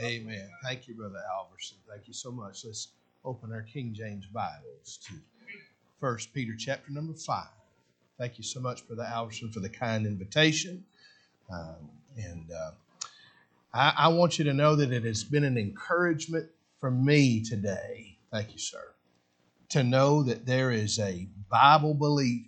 Amen. Thank you, Brother Alverson. Thank you so much. Let's open our King James Bibles to 1 Peter chapter number 5. Thank you so much, Brother Alverson, for the kind invitation. I want you to know that it has been an encouragement for me today, thank you, sir, to know that there is a Bible-believing,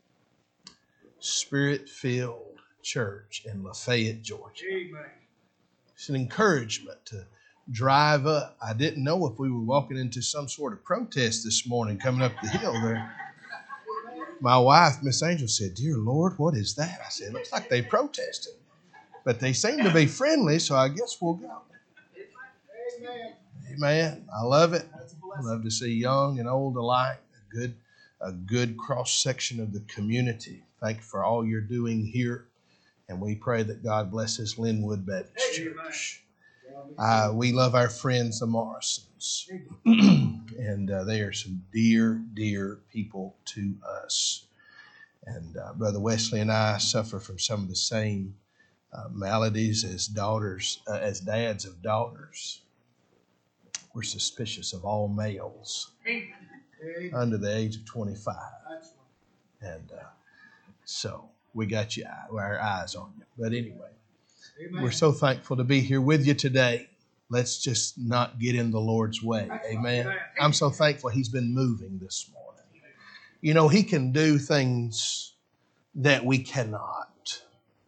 Spirit-filled church in Lafayette, Georgia. Amen. It's an encouragement to drive up. I didn't know if we were walking into some sort of protest this morning coming up the hill there. My wife, Miss Angel, said, "Dear Lord, what is that?" I said, "It looks like they protested. But they seem to be friendly, so I guess we'll go." Amen. Amen. I love it. I love to see young and old alike. A good cross-section of the community. Thank you for all you're doing here. And we pray that God blesses Linwood Baptist Church. We love our friends, the Morrisons. And they are some dear, dear people to us. And Brother Wesley and I suffer from some of the same maladies as dads of daughters. We're suspicious of all males under the age of 25. And so we got our eyes on you. But anyway, Amen. We're so thankful to be here with you today. Let's just not get in the Lord's way. Amen. I'm so thankful He's been moving this morning. You know, He can do things that we cannot.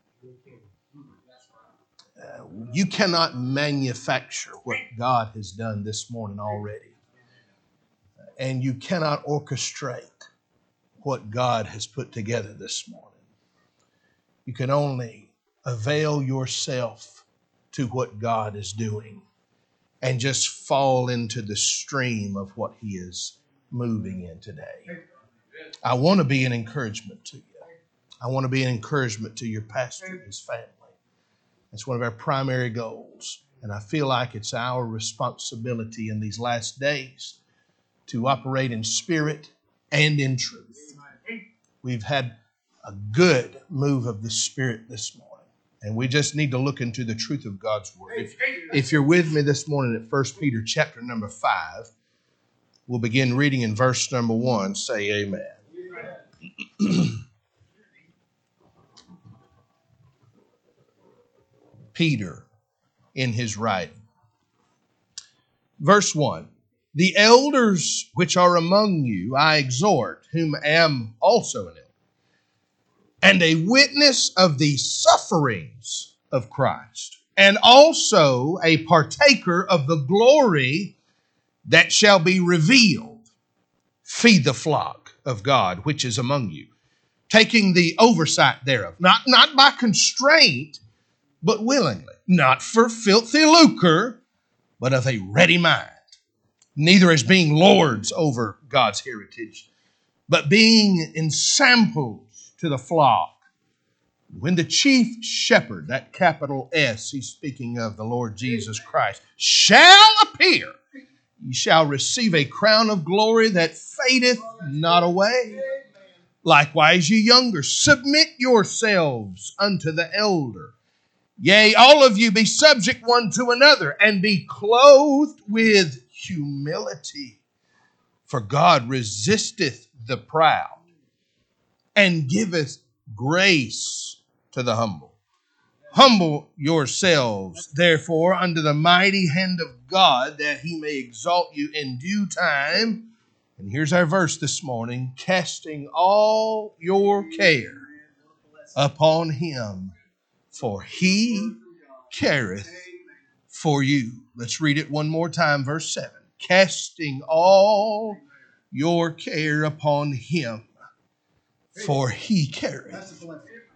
You cannot manufacture what God has done this morning already. And you cannot orchestrate what God has put together this morning. You can only avail yourself to what God is doing and just fall into the stream of what He is moving in today. I want to be an encouragement to you. I want to be an encouragement to your pastor and his family. It's one of our primary goals. And I feel like it's our responsibility in these last days to operate in spirit and in truth. We've had a good move of the Spirit this morning. And we just need to look into the truth of God's Word. If you're with me this morning at 1 Peter chapter number 5, we'll begin reading in verse number 1. Say amen. Peter in his writing. Verse 1. The elders which are among you I exhort, whom am also an elder, and a witness of the sufferings of Christ, and also a partaker of the glory that shall be revealed. Feed the flock of God which is among you, taking the oversight thereof, not by constraint, but willingly, not for filthy lucre, but of a ready mind, neither as being lords over God's heritage, but being ensamples to the flock. When the chief shepherd, that capital S, he's speaking of the Lord Jesus Christ, shall appear, ye shall receive a crown of glory that fadeth not away. Likewise, ye younger, submit yourselves unto the elder. Yea, all of you be subject one to another, and be clothed with humility. For God resisteth the proud, and giveth grace to the humble. Humble yourselves, therefore, under the mighty hand of God, that He may exalt you in due time. And here's our verse this morning: casting all your care upon Him, for He careth for you. Let's read it one more time, verse 7. Casting all your care upon Him, for He careth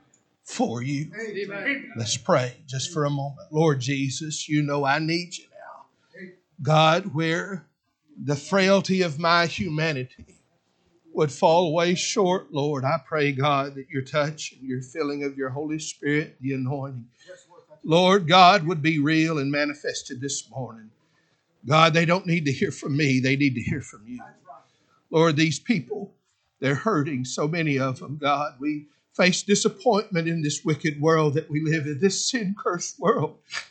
for you. Let's pray just for a moment. Lord Jesus, you know I need you now. God, where the frailty of my humanity would fall away short, Lord, I pray, God, that your touch and your filling of your Holy Spirit, the anointing, Lord God, would be real and manifested this morning. God, they don't need to hear from me. They need to hear from you. Lord, these people, they're hurting, so many of them, God. We face disappointment in this wicked world that we live in, this sin-cursed world.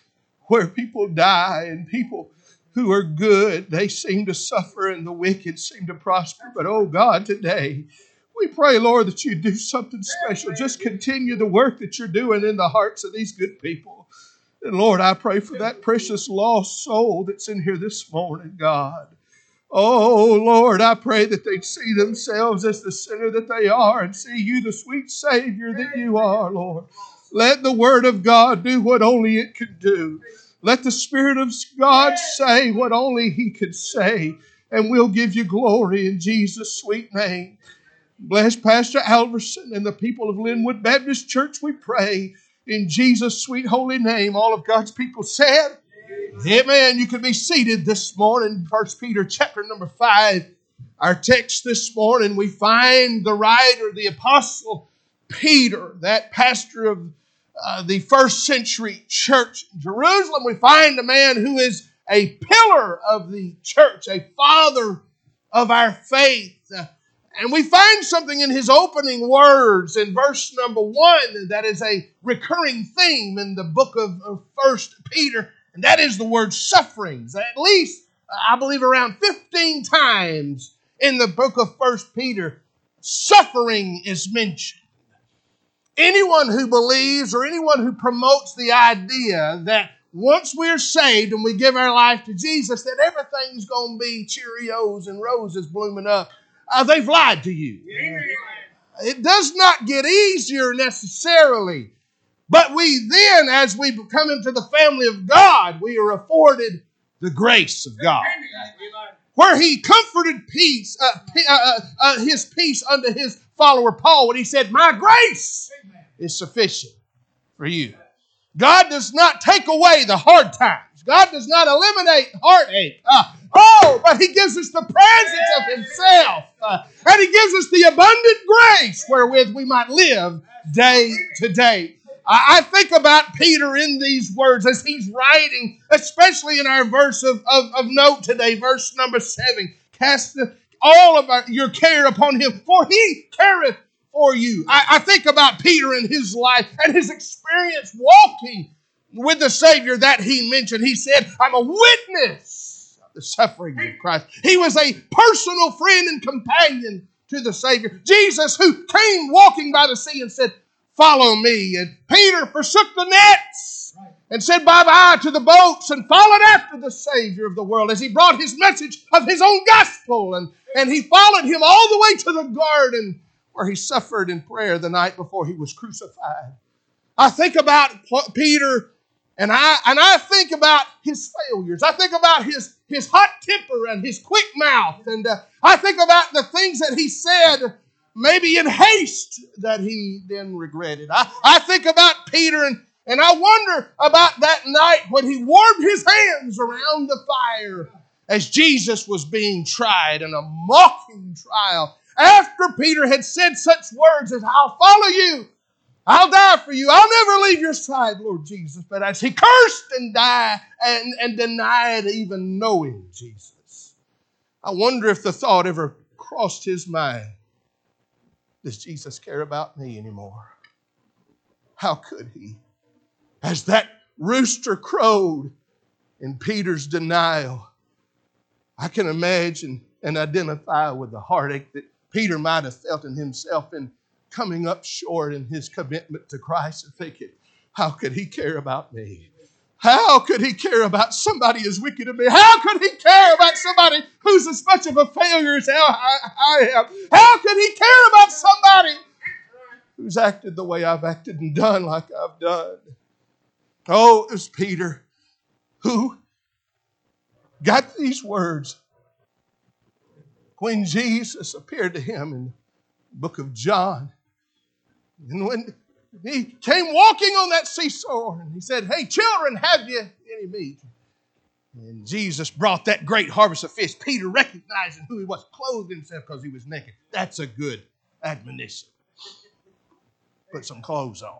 where people die and people who are good, they seem to suffer and the wicked seem to prosper. But oh God, today, we pray, Lord, that you do something special. Just continue the work that you're doing in the hearts of these good people. And Lord, I pray for that precious lost soul that's in here this morning, God. Oh, Lord, I pray that they'd see themselves as the sinner that they are and see you, the sweet Savior that you are, Lord. Let the Word of God do what only it can do. Let the Spirit of God say what only He could say. And we'll give you glory in Jesus' sweet name. Bless Pastor Alverson and the people of Linwood Baptist Church, we pray. In Jesus' sweet holy name, all of God's people said, amen. You can be seated this morning. 1 Peter chapter number 5. Our text this morning, we find the writer, the apostle Peter, that pastor of the first century church in Jerusalem. We find a man who is a pillar of the church, a father of our faith. And we find something in his opening words in verse number 1 that is a recurring theme in the book of 1 Peter, and that is the word sufferings. At least, I believe, around 15 times in the book of 1 Peter, suffering is mentioned. Anyone who believes or anyone who promotes the idea that once we're saved and we give our life to Jesus, that everything's going to be Cheerios and roses blooming up, they've lied to you. It does not get easier necessarily. But we then, as we come into the family of God, we are afforded the grace of God. Where He comforted His peace unto His follower Paul when He said, my grace is sufficient for you. God does not take away the hard times. God does not eliminate heartache. But He gives us the presence of Himself. And He gives us the abundant grace wherewith we might live day to day. I think about Peter in these words as he's writing, especially in our verse of note today, verse number 7. Cast all of your care upon Him, for He careth for you. I think about Peter in his life and his experience walking with the Savior that he mentioned. He said, I'm a witness of the sufferings of Christ. He was a personal friend and companion to the Savior. Jesus, who came walking by the sea and said, follow me. And Peter forsook the nets and said bye-bye to the boats and followed after the Savior of the world as He brought His message of His own gospel. And he followed Him all the way to the garden where He suffered in prayer the night before He was crucified. I think about Peter and I think about his failures. I think about his hot temper and his quick mouth. And I think about the things that he said maybe in haste that he then regretted. I think about Peter and I wonder about that night when he warmed his hands around the fire as Jesus was being tried in a mocking trial. After Peter had said such words as, I'll follow you, I'll die for you, I'll never leave your side, Lord Jesus. But as he cursed and died and denied even knowing Jesus, I wonder if the thought ever crossed his mind, does Jesus care about me anymore? How could He? As that rooster crowed in Peter's denial, I can imagine and identify with the heartache that Peter might have felt in himself in coming up short in his commitment to Christ and thinking, how could He care about me? How could He care about somebody as wicked as me? How could He care about somebody who's as much of a failure as I am? How could He care about somebody who's acted the way I've acted and done like I've done? Oh, it was Peter who got these words when Jesus appeared to him in the book of John. And when He came walking on that seashore and He said, hey, children, have you any meat? And Jesus brought that great harvest of fish. Peter, recognizing who he was, clothed himself because he was naked. That's a good admonition. Put some clothes on.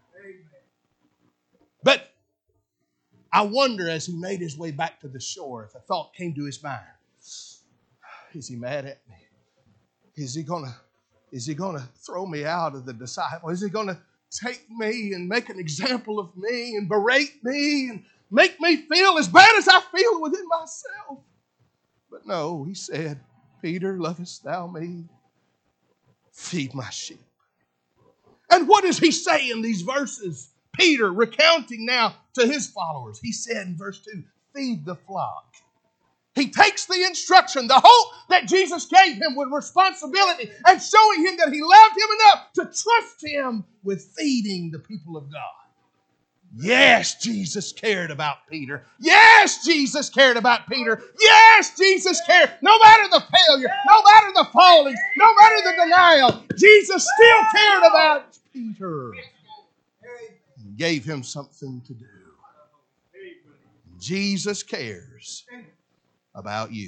But I wonder as he made his way back to the shore if a thought came to his mind. Is He mad at me? Is he gonna throw me out of the disciple? Is He gonna take me and make an example of me and berate me and make me feel as bad as I feel within myself. But no, he said, Peter, lovest thou me? Feed my sheep. And what does he say in these verses? Peter recounting now to his followers. He said in verse 2, feed the flock. He takes the instruction, the hope that Jesus gave him with responsibility and showing him that he loved him enough to trust him with feeding the people of God. Yes, Jesus cared about Peter. Yes, Jesus cared about Peter. Yes, Jesus cared. No matter the failure, no matter the falling, no matter the denial, Jesus still cared about Peter. He gave him something to do. Jesus cares about you.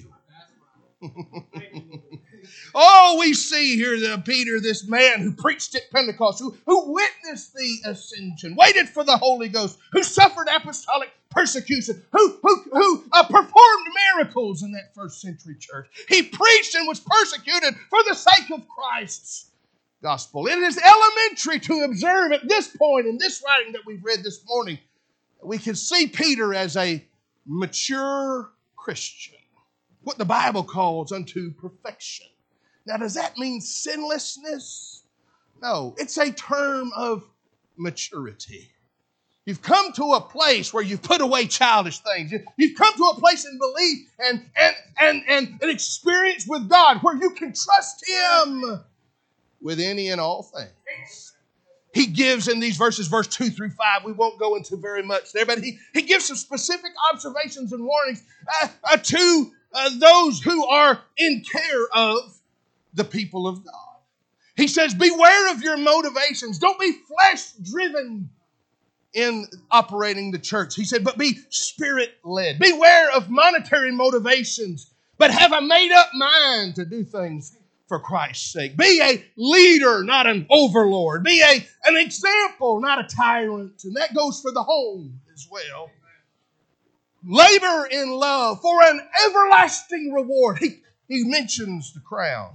Oh, we see here that Peter, this man who preached at Pentecost, who witnessed the ascension, waited for the Holy Ghost, who suffered apostolic persecution, who performed miracles in that first century church. He preached and was persecuted for the sake of Christ's gospel. It is elementary to observe at this point in this writing that we've read this morning, we can see Peter as a mature Christian, what the Bible calls unto perfection. Now, does that mean sinlessness? No, it's a term of maturity. You've come to a place where you've put away childish things. You've come to a place in belief and an experience with God where you can trust Him with any and all things. He gives in these verses, verse 2 through 5, we won't go into very much there, but he gives some specific observations and warnings to those who are in care of the people of God. He says, beware of your motivations. Don't be flesh-driven in operating the church. He said, but be spirit-led. Beware of monetary motivations, but have a made-up mind to do things for Christ's sake. Be a leader, not an overlord. Be an example, not a tyrant. And that goes for the home as well. Labor in love for an everlasting reward. He mentions the crown.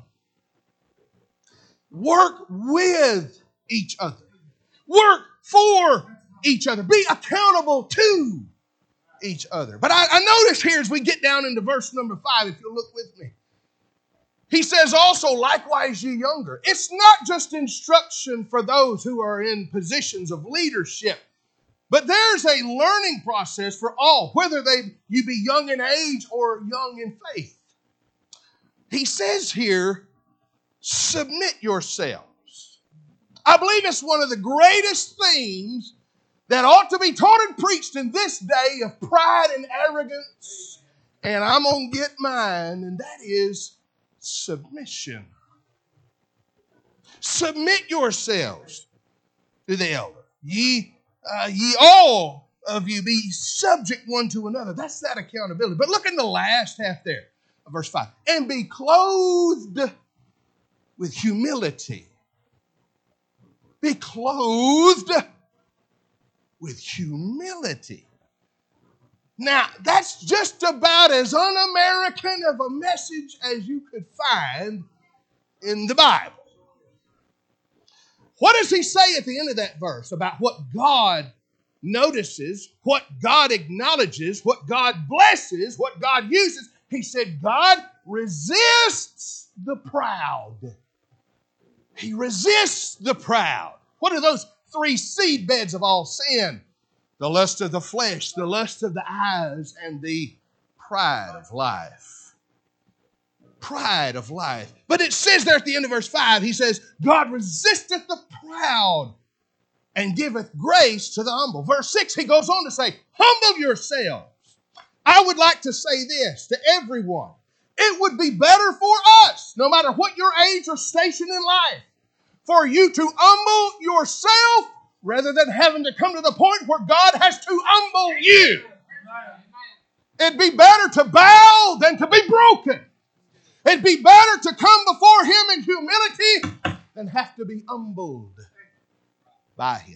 Work with each other. Work for each other. Be accountable to each other. But I notice here as we get down into verse number 5, if you'll look with me, he says also, likewise ye younger. It's not just instruction for those who are in positions of leadership, but there's a learning process for all, whether you be young in age or young in faith. He says here, submit yourselves. I believe it's one of the greatest things that ought to be taught and preached in this day of pride and arrogance. And I'm going to get mine, and that is submission. Submit yourselves to the elder. Ye all of you be subject one to another. That's that accountability. But look in the last half there of verse 5. And be clothed with humility. Be clothed with humility. Now, that's just about as un-American of a message as you could find in the Bible. What does he say at the end of that verse about what God notices, what God acknowledges, what God blesses, what God uses? He said, God resists the proud. He resists the proud. What are those 3 seed beds of all sin? The lust of the flesh, the lust of the eyes, and the pride of life. Pride of life. But it says there at the end of verse 5, he says, God resisteth the proud and giveth grace to the humble. Verse 6, he goes on to say, humble yourselves. I would like to say this to everyone. It would be better for us, no matter what your age or station in life, for you to humble yourself rather than having to come to the point where God has to humble you. It'd be better to bow than to be broken. It'd be better to come before Him in humility than have to be humbled by Him.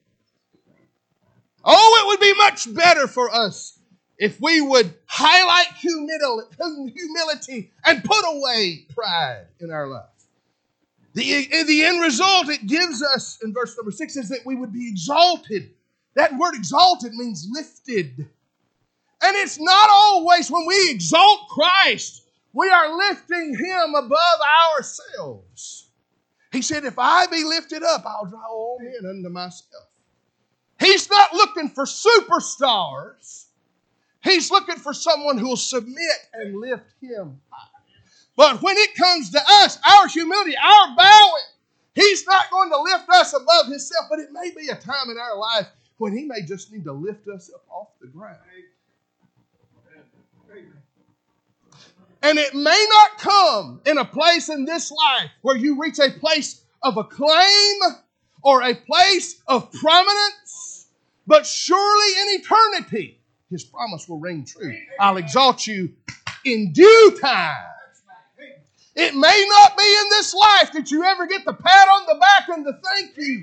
Oh, it would be much better for us if we would highlight humility and put away pride in our life. The end result it gives us in verse number 6 is that we would be exalted, That word exalted means lifted. And it's not always when we exalt Christ, we are lifting Him above ourselves. He said, if I be lifted up, I'll draw all men unto myself. He's not looking for superstars. He's looking for someone who will submit and lift Him high. But when it comes to us, our humility, our bowing, He's not going to lift us above Himself, but it may be a time in our life when He may just need to lift us up off the ground. And it may not come in a place in this life where you reach a place of acclaim or a place of prominence, but surely in eternity, His promise will ring true. I'll exalt you in due time. It may not be in this life that you ever get the pat on the back and the thank you,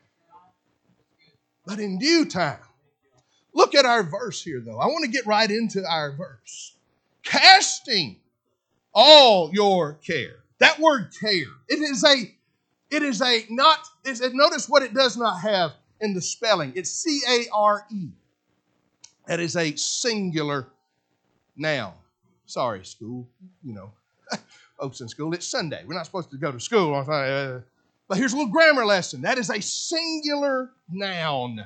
but in due time. Look at our verse here, though. I want to get right into our verse. Casting all your care. That word care. Notice what it does not have in the spelling. It's C-A-R-E. That is a singular noun. Sorry, school. Folks in school, it's Sunday. We're not supposed to go to school on Sunday. But here's a little grammar lesson. That is a singular noun.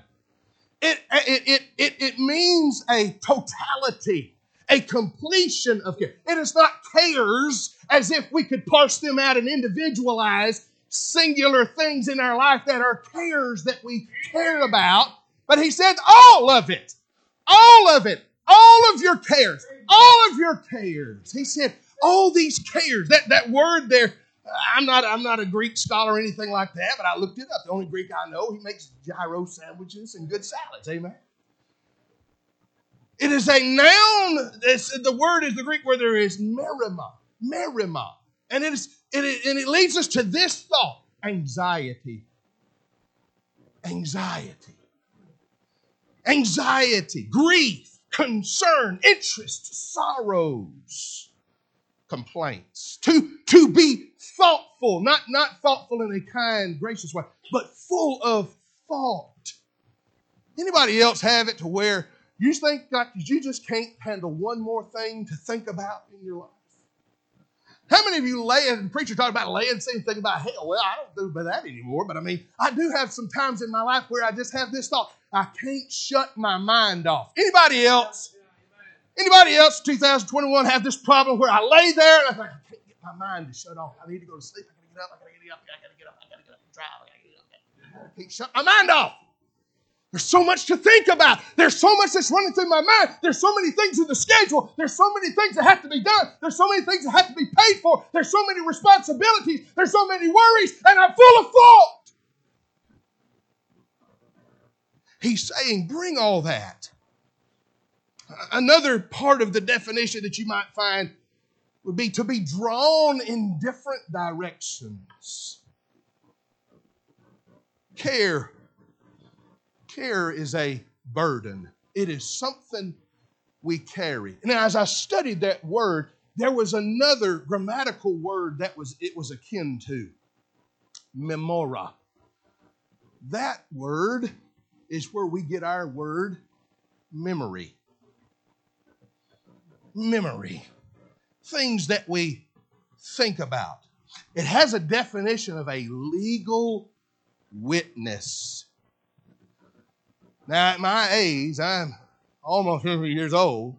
It means a totality, a completion of care. It is not cares as if we could parse them out and individualize singular things in our life that are cares that we care about. But he said all of it, all of it, all of your cares, all of your cares. He said all these cares. That word there, I'm not a Greek scholar or anything like that, but I looked it up. The only Greek I know, he makes gyro sandwiches and good salads. Amen. It is a noun. The word is the Greek where there is merima. Merima. And it leads us to this thought. Anxiety. Anxiety. Anxiety. Grief. Concern. Interest. Sorrows. Complaints. To be thoughtful. Not thoughtful in a kind, gracious way, but full of thought. Anybody else have it to where you think that you just can't handle one more thing to think about in your life? How many of you the preacher talked about laying, saying, think about hell? Well, I don't do that anymore, but I do have some times in my life where I just have this thought. I can't shut my mind off. Anybody else? Anybody else, 2021, have this problem where I lay there and I think, I can't get my mind to shut off. I need to go to sleep. I got to get up. I got to get up and drive. I got to get up. I can't shut my mind off. There's so much to think about. There's so much that's running through my mind. There's so many things in the schedule. There's so many things that have to be done. There's so many things that have to be paid for. There's so many responsibilities. There's so many worries, and I'm full of thought. He's saying, bring all that. Another part of the definition that you might find would be to be drawn in different directions. Care is a burden. It is something we carry. And as I studied that word, there was another grammatical word that it was akin to. Memora. That word is where we get our word memory. Memory. Things that we think about. It has a definition of a legal witness. Now, at my age, I'm almost 50 years old.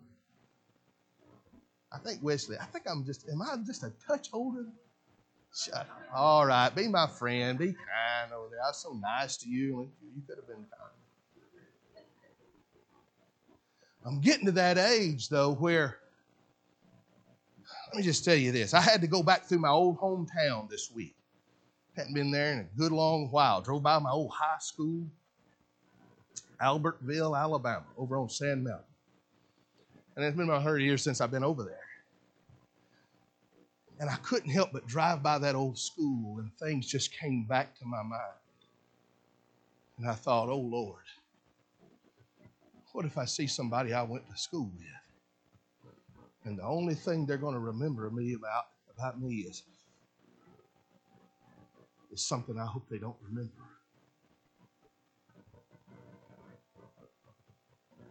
I think, Wesley, am I just a touch older? Shut up. All right, be my friend. Be kind over there. I was so nice to you. You could have been kind. I'm getting to that age, though, where, let me just tell you this. I had to go back through my old hometown this week. Hadn't been there in a good long while. Drove by my old high school, Albertville, Alabama, over on Sand Mountain. And it's been about 100 years since I've been over there. And I couldn't help but drive by that old school, and things just came back to my mind. And I thought, oh, Lord, what if I see somebody I went to school with? And the only thing they're going to remember me about me is something I hope they don't remember.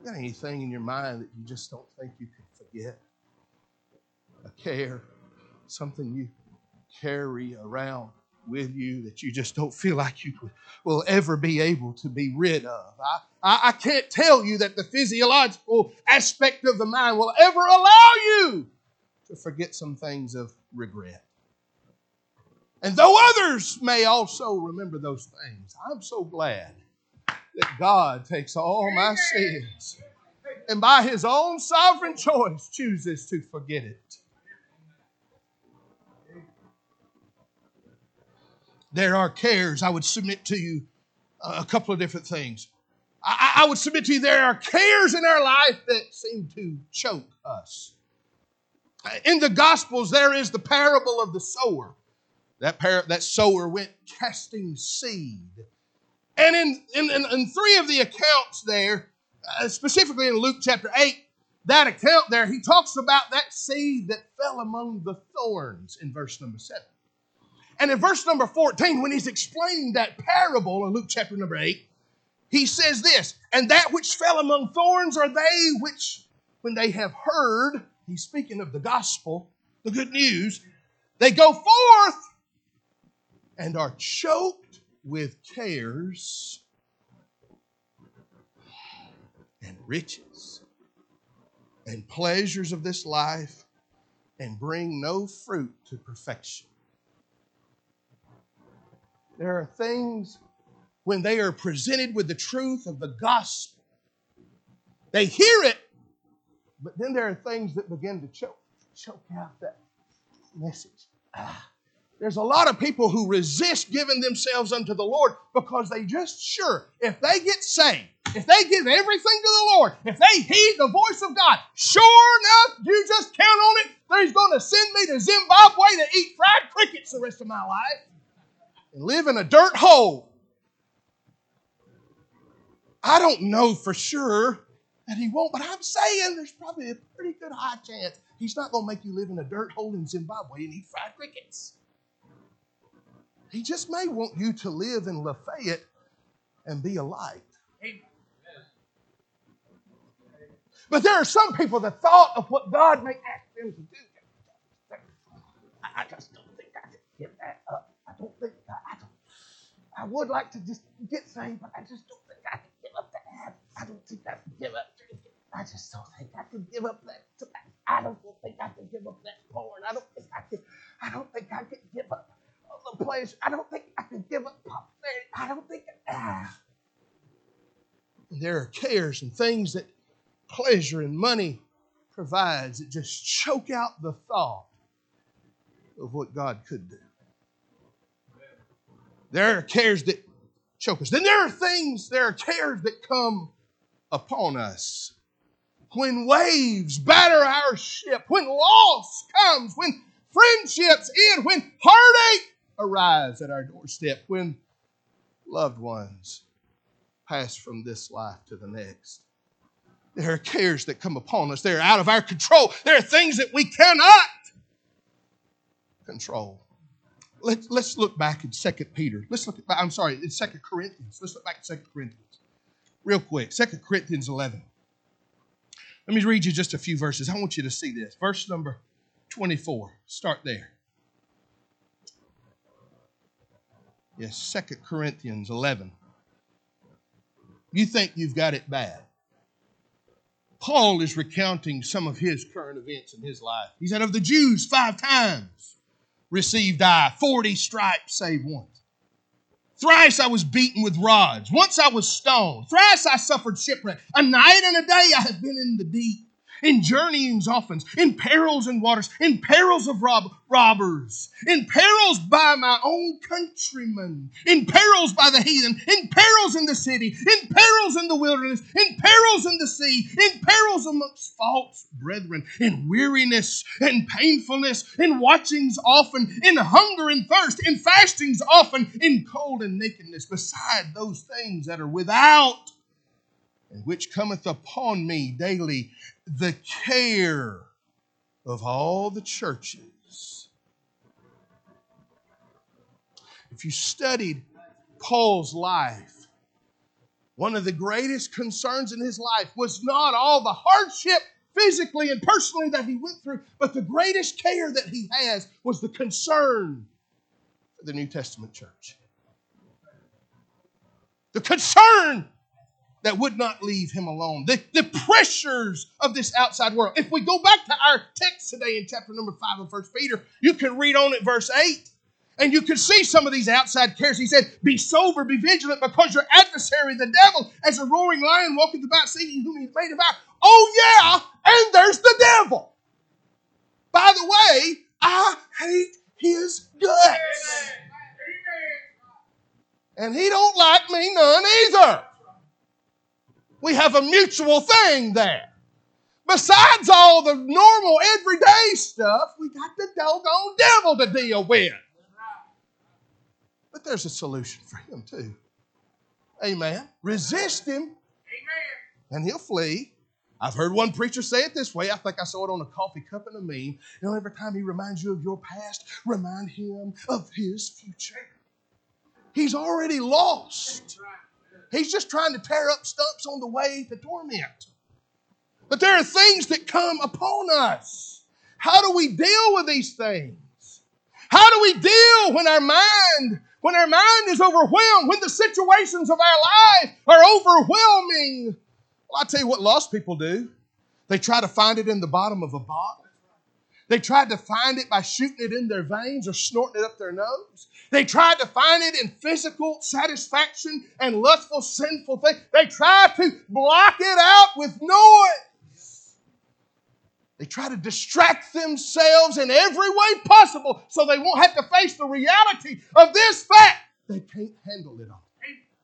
got anything in your mind that you just don't think you can forget? A care, something you carry around with you that you just don't feel like you will ever be able to be rid of. I can't tell you that the physiological aspect of the mind will ever allow you to forget some things of regret. And though others may also remember those things, I'm so glad that God takes all my sins and by His own sovereign choice chooses to forget it. There are cares. I would submit to you a couple of different things. I would submit to you there are cares in our life that seem to choke us. In the Gospels, there is the parable of the sower. That sower went casting seed. And in three of the accounts there, specifically in Luke chapter 8, that account there, he talks about that seed that fell among the thorns in verse number 7. And in verse number 14, when he's explaining that parable in Luke chapter number 8, he says this, and that which fell among thorns are they which, when they have heard, he's speaking of the gospel, the good news, they go forth and are choked with cares and riches and pleasures of this life and bring no fruit to perfection. There are things when they are presented with the truth of the gospel, they hear it, but then there are things that begin to choke out that message. There's a lot of people who resist giving themselves unto the Lord because they just sure, if they get saved, if they give everything to the Lord, if they heed the voice of God, sure enough, you just count on it, that He's going to send me to Zimbabwe to eat fried crickets the rest of my life and live in a dirt hole. I don't know for sure that He won't, but I'm saying there's probably a pretty good high chance He's not going to make you live in a dirt hole in Zimbabwe and eat fried crickets. He just may want you to live in Lafayette and be a light. But there are some people that thought of what God may ask them to do. I just don't think I can give that up. I would like to just get saved, but I just don't think I can give up that habit. I don't think I can give up drinking. I just don't think I can give up that tobacco. I don't think I can give up that porn. I don't think I can give up the place. I don't think I can give up popularity. I don't think There are cares and things that pleasure and money provides that just choke out the thought of what God could do. There are cares that choke us. Then there are cares that come upon us. When waves batter our ship, when loss comes, when friendships end, when heartache arrives at our doorstep, when loved ones pass from this life to the next. There are cares that come upon us. They're out of our control. There are things that we cannot control. Let's look back in 2 Peter. In 2 Corinthians. Let's look back at 2 Corinthians. Real quick, 2 Corinthians 11. Let me read you just a few verses. I want you to see this. Verse number 24. Start there. Yes, 2 Corinthians 11. You think you've got it bad. Paul is recounting some of his current events in his life. He said, of the Jews 5 times received I 40 stripes save once. Thrice I was beaten with rods. Once I was stoned. Thrice I suffered shipwreck. A night and a day I have been in the deep. In journeyings often, in perils and waters, in perils of robbers, in perils by my own countrymen, in perils by the heathen, in perils in the city, in perils in the wilderness, in perils in the sea, in perils amongst false brethren, in weariness and painfulness, in watchings often, in hunger and thirst, in fastings often, in cold and nakedness, beside those things that are without, and which cometh upon me daily, the care of all the churches. If you studied Paul's life, One of the greatest concerns in his life was not all the hardship physically and personally that he went through, but the greatest care that he has was the concern for the New Testament church. The concern that would not leave him alone. The pressures of this outside world. If we go back to our text today in chapter number 5 of 1 Peter, you can read on at verse 8. And you can see some of these outside cares. He said, be sober, be vigilant, because your adversary, the devil, as a roaring lion, walketh about seeking whom he may devour. Oh yeah, and there's the devil. By the way, I hate his guts. And he don't like me none either. We have a mutual thing there. Besides all the normal everyday stuff, we got the doggone devil to deal with. But there's a solution for him too. Amen. Resist him. Amen. And he'll flee. I've heard one preacher say it this way. I think I saw it on a coffee cup and a meme. You know, every time he reminds you of your past, remind him of his future. He's already lost. He's just trying to tear up stumps on the way to torment. But there are things that come upon us. How do we deal with these things? How do we deal when our mind is overwhelmed, when the situations of our life are overwhelming? Well, I'll tell you what lost people do. They try to find it in the bottom of a bottle. They tried to find it by shooting it in their veins or snorting it up their nose. They tried to find it in physical satisfaction and lustful, sinful things. They tried to block it out with noise. They try to distract themselves in every way possible so they won't have to face the reality of this fact. They can't handle it all.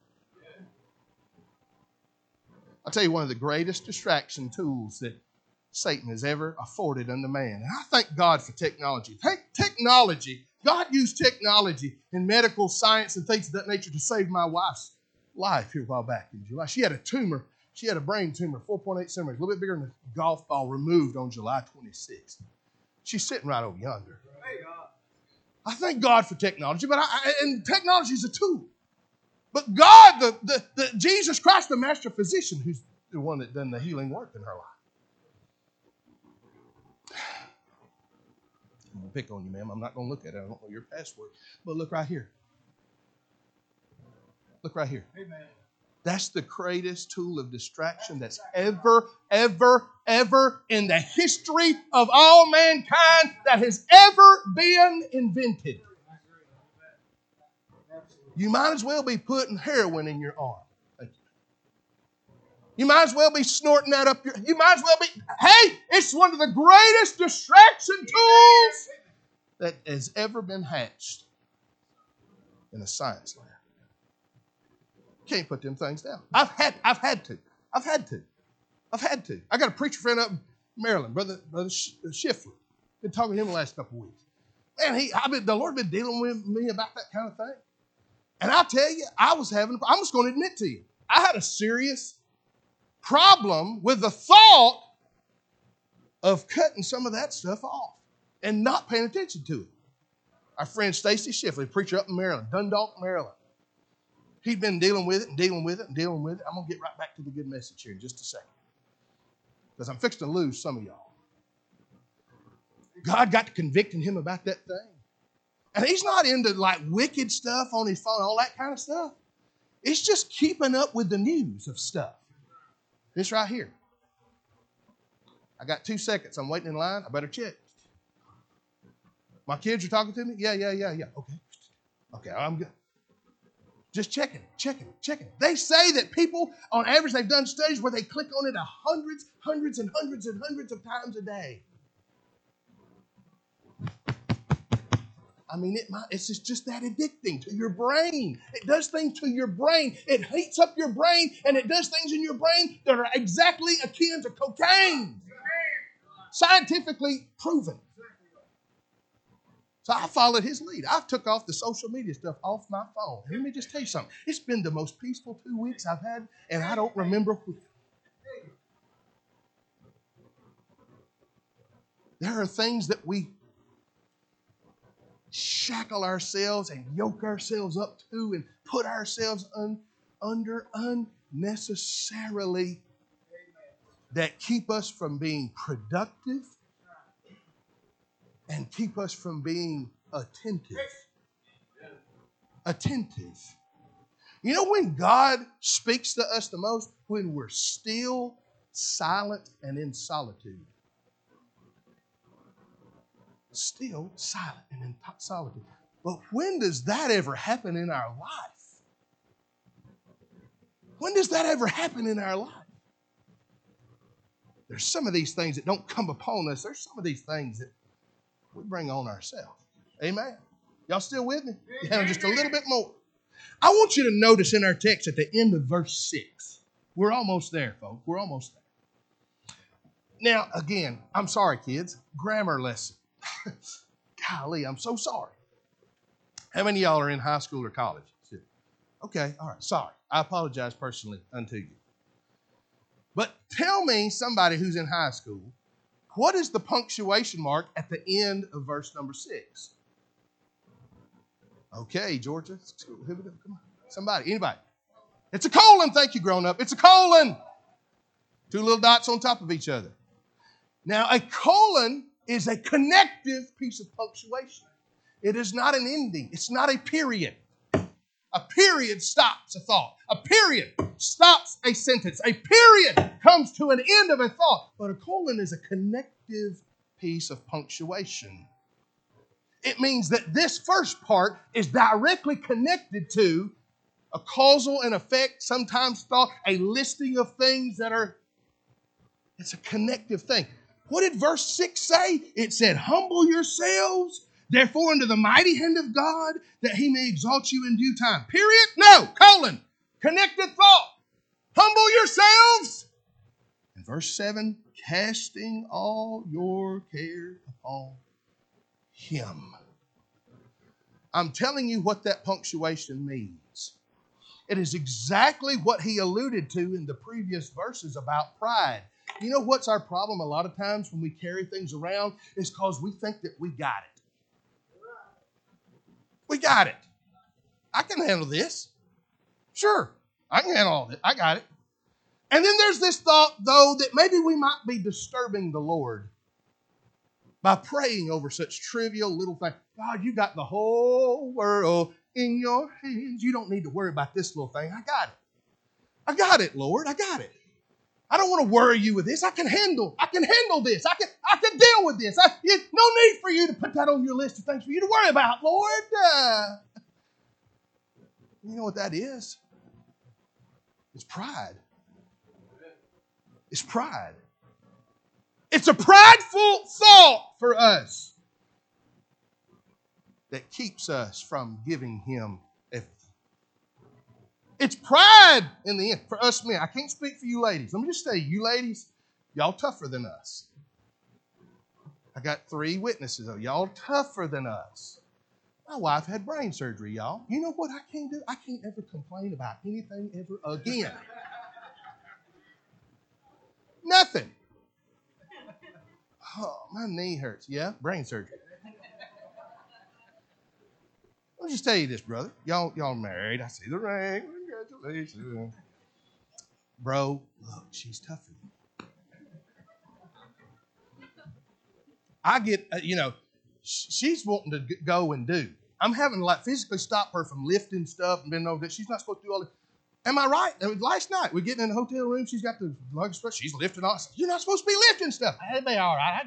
I'll tell you one of the greatest distraction tools that Satan has ever afforded unto man. And I thank God for technology. Technology. God used technology in medical science and things of that nature to save my wife's life here a while back in July. She had a tumor. She had a brain tumor, 4.8 centimeters, a little bit bigger than a golf ball, removed on July 26th. She's sitting right over yonder. I thank God for technology, and technology is a tool. But God, the Jesus Christ, the master physician, who's the one that done the healing work in her life. I'm going to pick on you, ma'am. I'm not going to look at it. I don't know your password. But look right here. Look right here. Amen. That's the greatest tool of distraction that's ever in the history of all mankind that has ever been invented. You might as well be putting heroin in your arm. You might as well be snorting that up you might as well be, hey, it's one of the greatest distraction tools that has ever been hatched in a science lab. Can't put them things down. I've had to. I got a preacher friend up in Maryland, Brother Schiffler. Been talking to him the last couple of weeks. Man, the Lord been dealing with me about that kind of thing. And I tell you, I'm just going to admit to you, I had a serious problem with the thought of cutting some of that stuff off and not paying attention to it. Our friend Stacy Schiffler, preacher up in Maryland, Dundalk, Maryland. He'd been dealing with it. I'm going to get right back to the good message here in just a second. Because I'm fixing to lose some of y'all. God got to convicting him about that thing. And he's not into like wicked stuff on his phone, all that kind of stuff. It's just keeping up with the news of stuff. This right here. I got 2 seconds. I'm waiting in line. I better check. My kids are talking to me? Yeah. Okay, I'm good. Just checking. They say that people, on average, they've done studies where they click on it hundreds of times a day. I mean, it's just that addicting to your brain. It does things to your brain. It heats up your brain, and it does things in your brain that are exactly akin to cocaine. Scientifically proven. So I followed his lead. I took off the social media stuff off my phone. Let me just tell you something. It's been the most peaceful 2 weeks I've had, and I don't remember when. There are things that we shackle ourselves and yoke ourselves up to and put ourselves under necessarily that keep us from being productive and keep us from being attentive. Attentive. You know when God speaks to us the most? When we're still, silent, and in solitude. Still, silent, and in solitude. But when does that ever happen in our life? When does that ever happen in our life? There's some of these things that don't come upon us. There's some of these things that we bring on ourselves. Amen. Y'all still with me? Yeah, just a little bit more. I want you to notice in our text at the end of verse 6. We're almost there, folks. We're almost there. Now, again, I'm sorry, kids. Grammar lesson. Golly, I'm so sorry. How many of y'all are in high school or college? Okay, all right, sorry. I apologize personally unto you. But tell me, somebody who's in high school, what is the punctuation mark at the end of verse number 6? Okay, Georgia. Come on. Somebody, anybody. It's a colon. Thank you, grown up. It's a colon. 2 little dots on top of each other. Now, a colon is a connective piece of punctuation. It is not an ending. It's not a period. A period stops a thought. A period stops a sentence. A period comes to an end of a thought. But a colon is a connective piece of punctuation. It means that this first part is directly connected to a causal and effect, sometimes thought, a listing of things that are, it's a connective thing. What did verse 6 say? It said, humble yourselves, therefore, unto the mighty hand of God, that he may exalt you in due time. Period? No, colon, connected thought. Humble yourselves. And verse 7, casting all your care upon him. I'm telling you what that punctuation means. It is exactly what he alluded to in the previous verses about pride. You know what's our problem a lot of times when we carry things around? Is because we think that we got it. We got it. I can handle this. Sure, I can handle all this. I got it. And then there's this thought, though, that maybe we might be disturbing the Lord by praying over such trivial little things. God, you got the whole world in your hands. You don't need to worry about this little thing. I got it. I got it, Lord. I got it. I don't want to worry you with this. I can handle this. I can deal with this. No need for you to put that on your list of things for you to worry about, Lord. You know what that is? It's pride. It's pride. It's a prideful thought for us that keeps us from giving him everything. It's pride in the end. For us men, I can't speak for you ladies. Let me just say, you ladies, y'all tougher than us. I got 3 witnesses of y'all tougher than us. My wife had brain surgery, y'all. You know what I can't do? I can't ever complain about anything ever again. Nothing. Oh, my knee hurts. Yeah, brain surgery. I'll just tell you this, brother. Y'all married. I see the ring. Congratulations. Bro, look, she's tougher than me. I get, she's wanting to go and do. I'm having to like physically stop her from lifting stuff and bending over that. She's not supposed to do all this. Am I right? Last night, we're getting in the hotel room. She's got the luggage stuff. She's lifting all. You're not supposed to be lifting stuff. It'll be all right.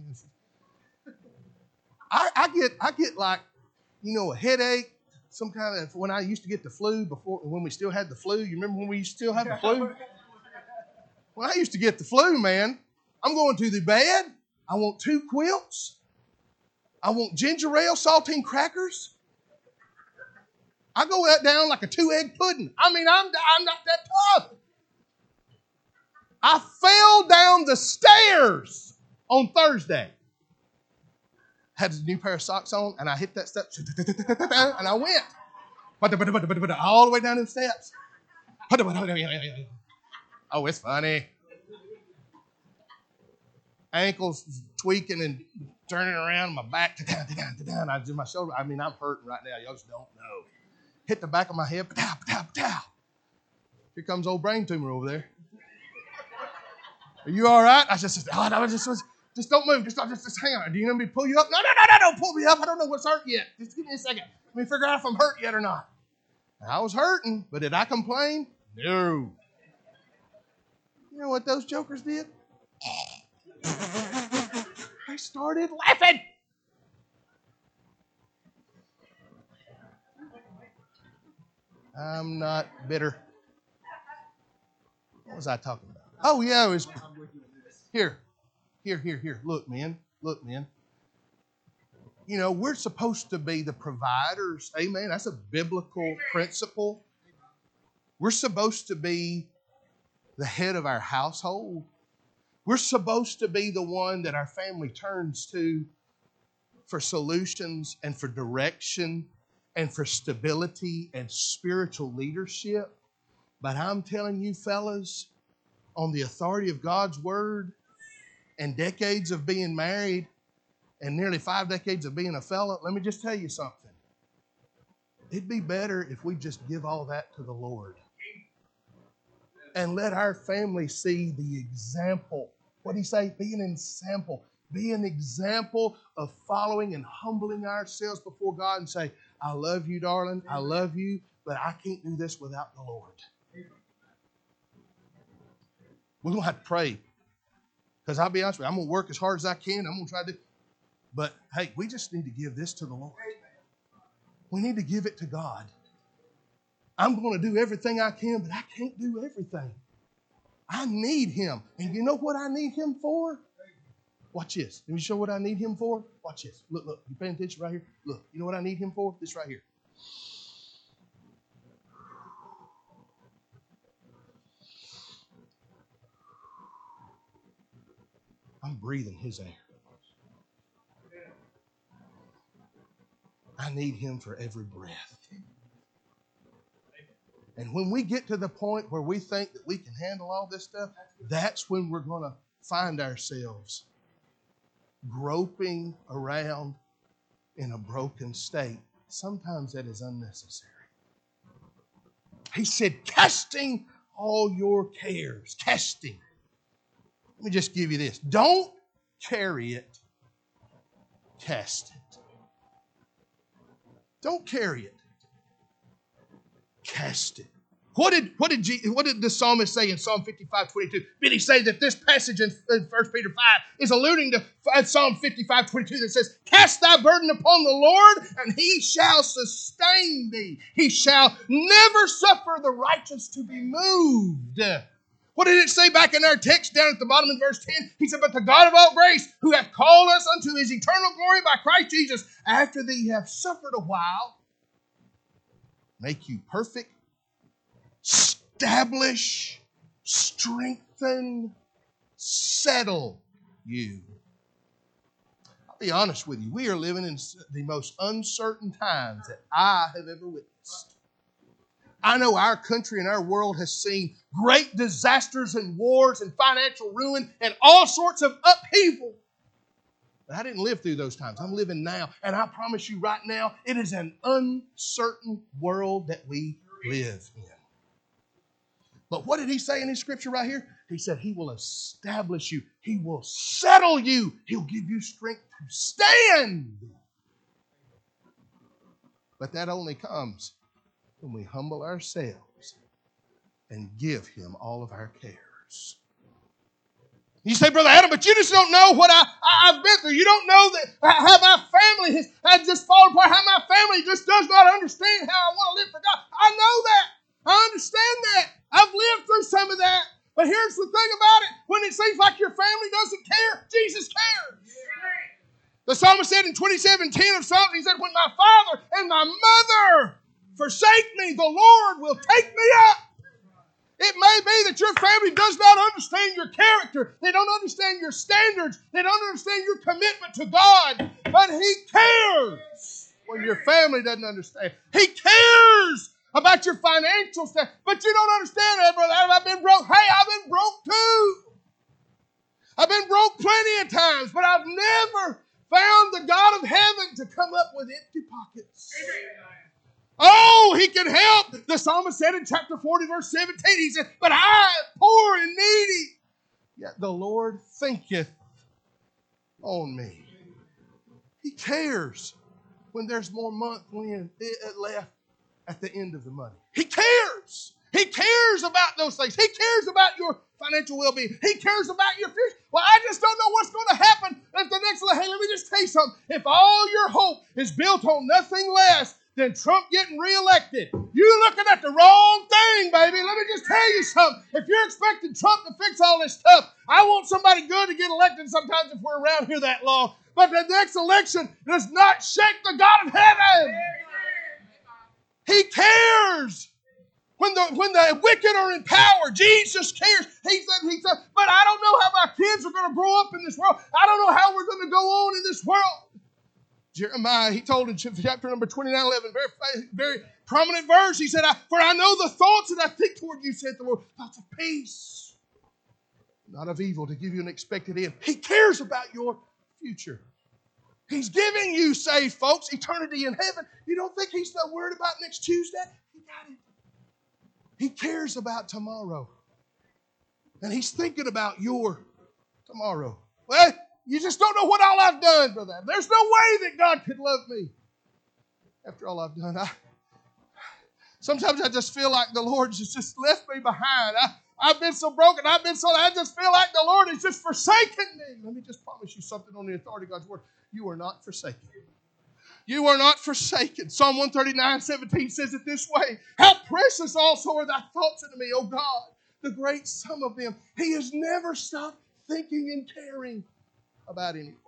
I get like, a headache, some kind of, when I used to get the flu before, when we still had the flu. You remember when we used to still have the flu? When I used to get the flu, man, I'm going to the bed. I want 2 quilts. I want ginger ale, saltine crackers. I go that down like a 2-egg pudding. I mean, I'm not that tough. I fell down the stairs on Thursday. Had a new pair of socks on, and I hit that step, and I went. All the way down the steps. Oh, it's funny. Ankles tweaking and turning around, my back, I do my shoulder. I mean, I'm hurting right now. Y'all just don't know. Hit the back of my head, Here comes old brain tumor over there. Are you all right? I just don't move. Just hang on. Do you need me to pull you up? No, don't pull me up. I don't know what's hurt yet. Just give me a second. Let me figure out if I'm hurt yet or not. I was hurting, but did I complain? No. You know what those jokers did? They started laughing. I'm not bitter. What was I talking about? Oh, yeah, it was here. Look, man. You know, we're supposed to be the providers. Amen. That's a biblical principle. We're supposed to be the head of our household. We're supposed to be the one that our family turns to for solutions and for direction and for stability and spiritual leadership. But I'm telling you, fellas, on the authority of God's Word and decades of being married and nearly 5 decades of being a fella, let me just tell you something. It'd be better if we just give all that to the Lord and let our family see the example. What did he say? Be an example. Be an example of following and humbling ourselves before God and say, I love you, darling. I love you, but I can't do this without the Lord. We're going to have to pray. Because I'll be honest with you, I'm going to work as hard as I can. I'm going to try to do. But, hey, we just need to give this to the Lord. We need to give it to God. I'm going to do everything I can, but I can't do everything. I need Him. And you know what I need Him for? Watch this. Let me show what I need Him for. Watch this. Look. You paying attention right here? Look. You know what I need Him for? This right here. I'm breathing His air. I need Him for every breath. And when we get to the point where we think that we can handle all this stuff, that's when we're going to find ourselves groping around in a broken state. Sometimes that is unnecessary. He said, casting all your cares. Casting. Let me just give you this. Don't carry it. Cast it. Don't carry it. Cast it. What did the psalmist say in Psalm 55:22? Did he say that this passage in 1 Peter 5 is alluding to Psalm 55:22 that says, cast thy burden upon the Lord, and He shall sustain thee. He shall never suffer the righteous to be moved. What did it say back in our text down at the bottom in verse 10? He said, but the God of all grace, who hath called us unto His eternal glory by Christ Jesus, after that ye have suffered a while, make you perfect, establish, strengthen, settle you. I'll be honest with you. We are living in the most uncertain times that I have ever witnessed. I know our country and our world has seen great disasters and wars and financial ruin and all sorts of upheaval. But I didn't live through those times. I'm living now. And I promise you right now, it is an uncertain world that we live in. But what did he say in his scripture right here? He said He will establish you. He will settle you. He'll give you strength to stand. But that only comes when we humble ourselves and give Him all of our cares. You say, Brother Adam, but you just don't know what I've been through. You don't know that how my family has just fallen apart, how my family just does not understand how I want to live for God. I know that. I understand that. I've lived through some of that. But here's the thing about it. When it seems like your family doesn't care, Jesus cares. The psalmist said in 27:10 of Psalms, he said, when my father and my mother forsake me, the Lord will take me up. It may be that your family does not understand your character. They don't understand your standards. They don't understand your commitment to God. But He cares when your family doesn't understand. He cares about your financial stuff. But you don't understand that, Brother Adam. I've been broke. Hey, I've been broke too. I've been broke plenty of times, but I've never found the God of heaven to come up with empty pockets. Oh, he can help. The psalmist said in chapter 40, verse 17, he said, but I am poor and needy. Yet the Lord thinketh on me. He cares when there's more month left at the end of the money. He cares. He cares about those things. He cares about your financial well-being. He cares about your future. Well, I just don't know what's going to happen at the next level. Hey, let me just tell you something. If all your hope is built on nothing less than Trump getting reelected, you're looking at the wrong thing, baby. Let me just tell you something. If you're expecting Trump to fix all this stuff, I want somebody good to get elected sometimes if we're around here that long. But the next election does not shake the God of heaven. He cares. When the wicked are in power, Jesus cares. He said, but I don't know how my kids are going to grow up in this world. I don't know how we're going to go on in this world. Jeremiah, he told in chapter number 29:11, very prominent verse. He said, for I know the thoughts that I think toward you, said the Lord, thoughts of peace, not of evil, to give you an expected end. He cares about your future. He's giving you, saved folks, eternity in heaven. You don't think he's not worried about next Tuesday? He got it. He cares about tomorrow. And he's thinking about your tomorrow. Well, you just don't know what all I've done for that. There's no way that God could love me after all I've done. Sometimes I just feel like the Lord just left me behind. I've been so broken. I just feel like the Lord has just forsaken me. Let me just promise you something on the authority of God's word. You are not forsaken. You are not forsaken. Psalm 139:17 says it this way. How precious also are thy thoughts unto me, O God, the great sum of them. He has never stopped thinking and caring about anyone.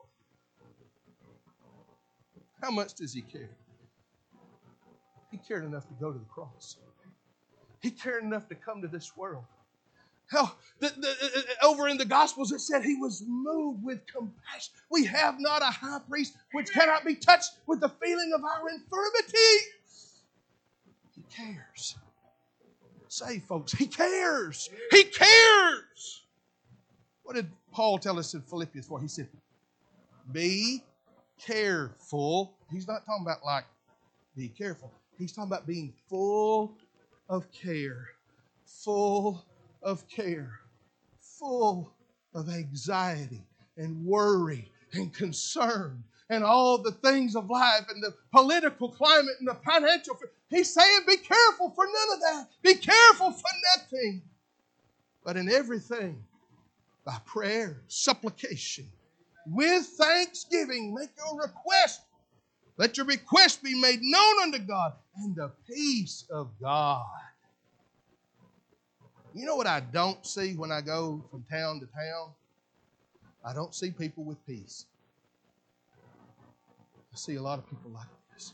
How much does he care? He cared enough to go to the cross. He cared enough to come to this world. Hell, over in the Gospels it said he was moved with compassion. We have not a high priest which cannot be touched with the feeling of our infirmities. He cares. Say, folks, he cares. He cares. What did Paul tell us in Philippians 4? He said, be careful. He's not talking about like, be careful. He's talking about being full of care. Full of care, full of anxiety and worry and concern and all the things of life and the political climate and the financial. He's saying be careful for none of that. Be careful for nothing. But in everything, by prayer, supplication, with thanksgiving, make your request. Let your request be made known unto God, and the peace of God. You know what I don't see when I go from town to town? I don't see people with peace. I see a lot of people like this.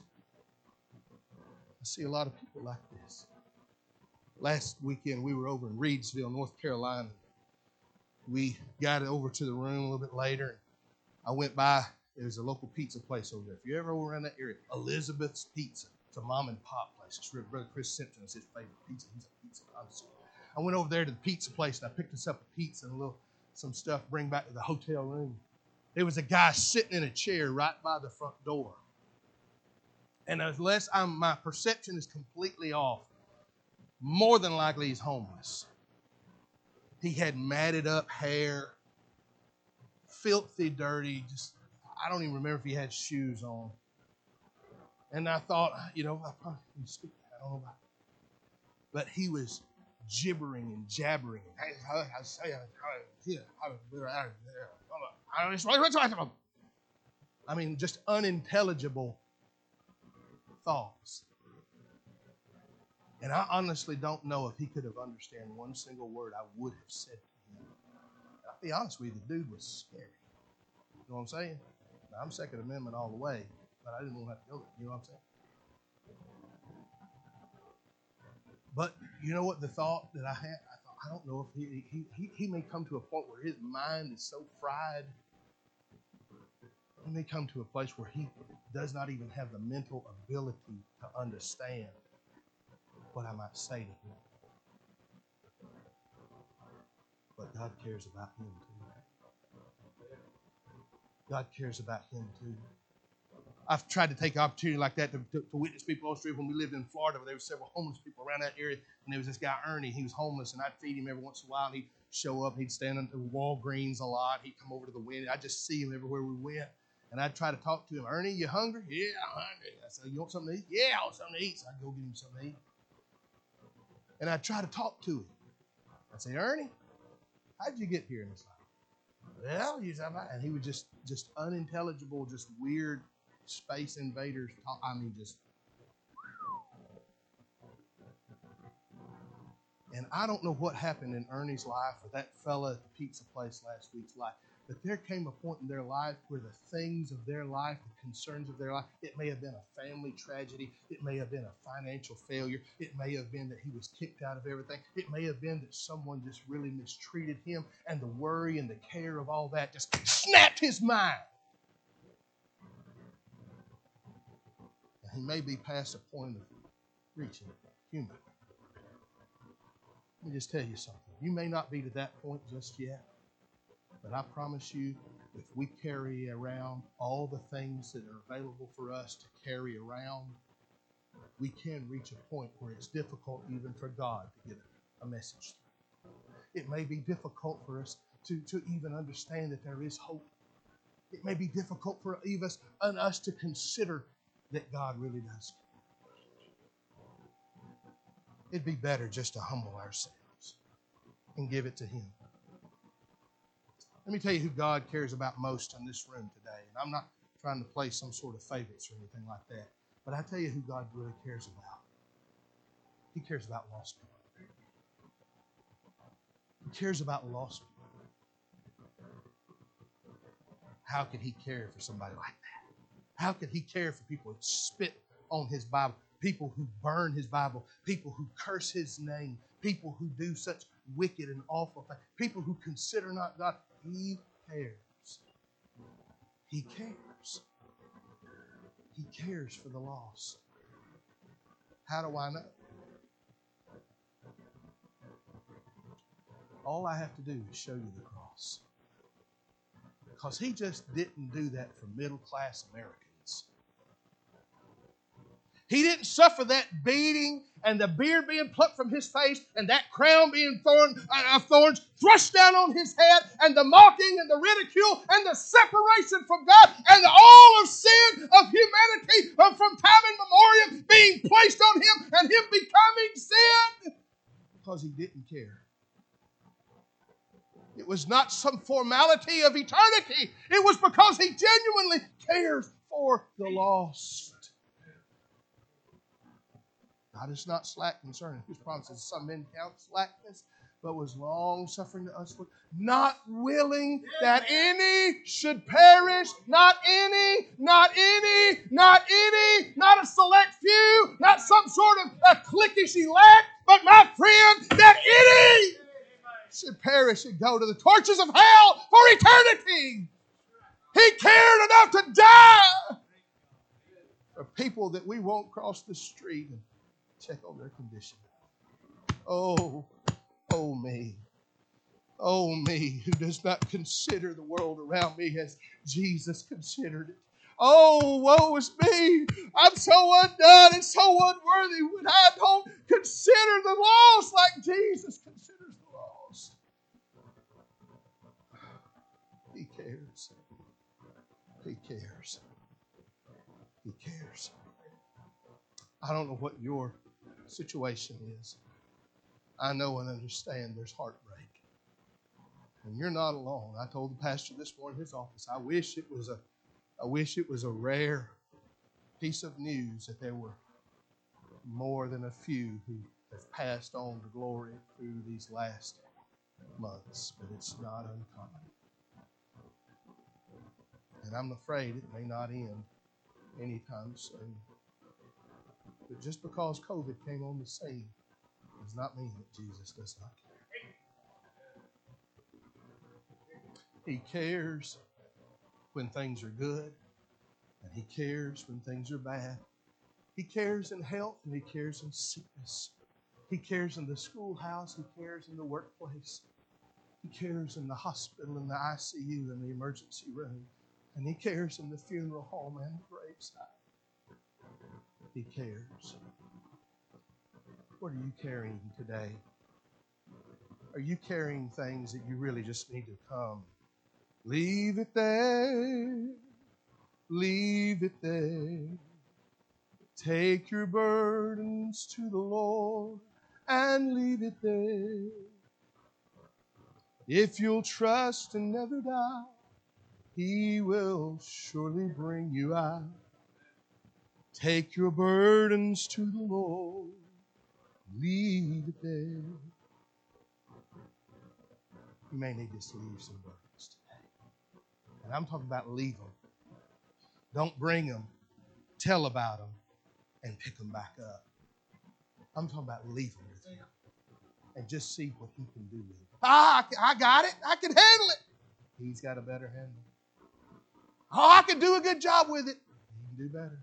I see a lot of people like this. Last weekend we were over in Reidsville, North Carolina. We got over to the room a little bit later. I went by. There's a local pizza place over there. If you're ever over around that area, Elizabeth's Pizza. It's a mom and pop place. It's Brother Chris Simpson is his favorite pizza. He's a pizza connoisseur. I went over there to the pizza place and I picked us up a pizza and some stuff to bring back to the hotel room. There was a guy sitting in a chair right by the front door. And unless my perception is completely off, more than likely he's homeless. He had matted up hair, filthy, dirty, I don't even remember if he had shoes on. And I thought, I probably can speak. I don't know about it. But he was gibbering and jabbering. I mean, just unintelligible thoughts. And I honestly don't know if he could have understood one single word I would have said to him. I'll be honest with you, the dude was scary. You know what I'm saying? Now, I'm Second Amendment all the way, but I didn't want to have to go there. You know what I'm saying? But you know what the thought that I had? I don't know if he may come to a point where his mind is so fried. He may come to a place where he does not even have the mental ability to understand what I might say to him. But God cares about him too. God cares about him too. I've tried to take an opportunity like that to witness people on the street. When we lived in Florida, there were several homeless people around that area, and there was this guy, Ernie. He was homeless, and I'd feed him every once in a while, and he'd show up. He'd stand at Walgreens a lot. He'd come over to the window. I'd just see him everywhere we went, and I'd try to talk to him. Ernie, you hungry? Yeah, I'm hungry. I said, you want something to eat? Yeah, I want something to eat. So I'd go get him something to eat. And I'd try to talk to him. I'd say, Ernie, how'd you get here in this life? Well, and he would just unintelligible, just weird space invaders talk. I mean, just. And I don't know what happened in Ernie's life or that fella at the pizza place last week's life, but there came a point in their life where the things of their life, the concerns of their life, it may have been a family tragedy, it may have been a financial failure, it may have been that he was kicked out of everything, it may have been that someone just really mistreated him, and the worry and the care of all that just snapped his mind. And he may be past the point of reaching human. Let me just tell you something. You may not be to that point just yet, but I promise you, if we carry around all the things that are available for us to carry around, we can reach a point where it's difficult even for God to get a message through. It may be difficult for us to even understand that there is hope. It may be difficult for even us to consider that God really does care. It'd be better just to humble ourselves and give it to Him. Let me tell you who God cares about most in this room today. And I'm not trying to play some sort of favorites or anything like that. But I tell you who God really cares about. He cares about lost people. He cares about lost people. How could He care for somebody like that? How could He care for people who spit on His Bible? People who burn His Bible, people who curse His name, people who do such wicked and awful things, people who consider not God. He cares. He cares. He cares for the lost. How do I know? All I have to do is show you the cross. Because He just didn't do that for middle-class Americans. He didn't suffer that beating and the beard being plucked from His face and that crown being of thorns thrust down on His head and the mocking and the ridicule and the separation from God and all of sin of humanity from time immemorial being placed on Him and Him becoming sin because He didn't care. It was not some formality of eternity. It was because He genuinely cares for the lost. God is not slack concerning His promises. Some men count slackness, but was long suffering to us, not willing that any should perish, not any, not a select few, not some sort of a cliquish elect, but my friend, that any should perish and go to the torches of hell for eternity. He cared enough to die for people that we won't cross the street and check on their condition. Oh me, who does not consider the world around me as Jesus considered it. Oh, woe is me. I'm so undone and so unworthy when I don't consider the lost like Jesus considers the lost. He cares. He cares. He cares. I don't know what your situation is. I know and understand there's heartbreak. And you're not alone. I told the pastor this morning in his office, I wish it was a rare piece of news that there were more than a few who have passed on to glory through these last months, but it's not uncommon. And I'm afraid it may not end anytime soon. But just because COVID came on the scene does not mean that Jesus does not care. He cares when things are good, and He cares when things are bad. He cares in health, and He cares in sickness. He cares in the schoolhouse. He cares in the workplace. He cares in the hospital, in the ICU, in the emergency room. And He cares in the funeral home and the graveside. He cares. What are you carrying today? Are you carrying things that you really just need to come? Leave it there. Leave it there. Take your burdens to the Lord and leave it there. If you'll trust and never doubt, He will surely bring you out. Take your burdens to the Lord. Leave it there. You may need to leave some burdens today. And I'm talking about leave them. Don't bring them. Tell about them. And pick them back up. I'm talking about leave them with Him. And just see what He can do with it. I got it. I can handle it. He's got a better handle. I can do a good job with it. He can do better.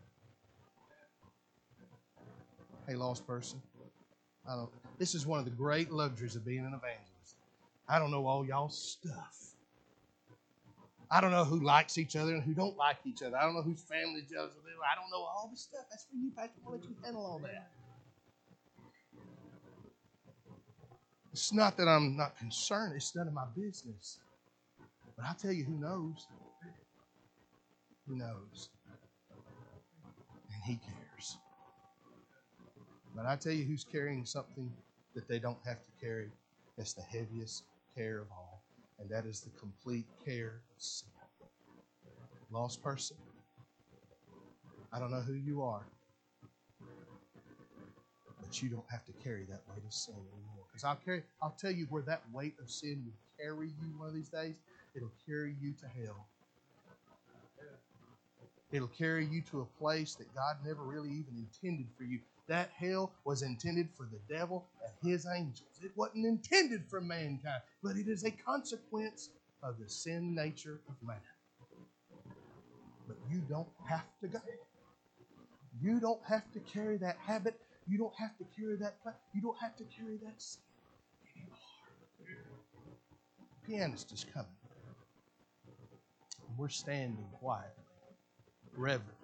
Hey, lost person. This is one of the great luxuries of being an evangelist. I don't know all y'all's stuff. I don't know who likes each other and who don't like each other. I don't know whose family jealous of them. I don't know all the stuff. That's for you, Pastor. I'll let you handle all that. It's not that I'm not concerned. It's none of my business. But I'll tell you who knows. Who knows? And He cares. But I tell you who's carrying something that they don't have to carry. That's the heaviest care of all. And that is the complete care of sin. Lost person. I don't know who you are. But you don't have to carry that weight of sin anymore. Because I'll tell you where that weight of sin will carry you one of these days. It'll carry you to hell. It'll carry you to a place that God never really even intended for you. That hell was intended for the devil and his angels. It wasn't intended for mankind, but it is a consequence of the sin nature of man. But you don't have to go. You don't have to carry that habit. You don't have to carry that. You don't have to carry that sin anymore. The pianist is coming. We're standing quietly, reverently.